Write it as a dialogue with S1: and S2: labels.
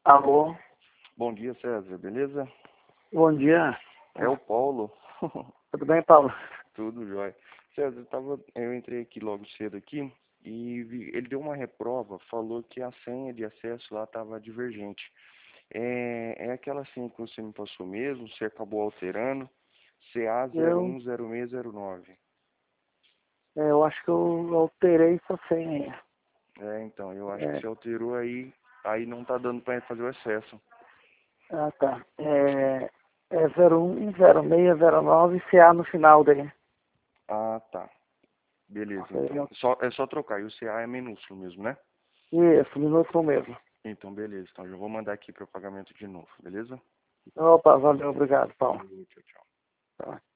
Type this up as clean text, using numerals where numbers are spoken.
S1: Alô,
S2: Bom dia, César, beleza?
S1: bom dia.
S2: É o Paulo.
S1: Tudo bem, Paulo?
S2: Tudo jóia. César, eu entrei aqui logo cedo aqui e ele deu uma reprova, falou que a senha de acesso lá estava divergente. É aquela senha que você me passou mesmo, você acabou alterando,
S1: Eu,
S2: CA010609.
S1: eu acho que eu alterei essa senha aí.
S2: Então, eu acho que
S1: É,
S2: você alterou aí não tá dando para fazer o acesso.
S1: tá. É 010609 CA no final daí.
S2: Ah, tá. Beleza, então.
S1: Seria-
S2: É só trocar, e o CA é minúsculo mesmo, né?
S1: Isso, minúsculo mesmo.
S2: Então, beleza. Então, já vou mandar aqui para o pagamento de novo, beleza?
S1: Opa, valeu, obrigado, Paulo.
S2: Falou, tchau, tchau.
S1: Tá.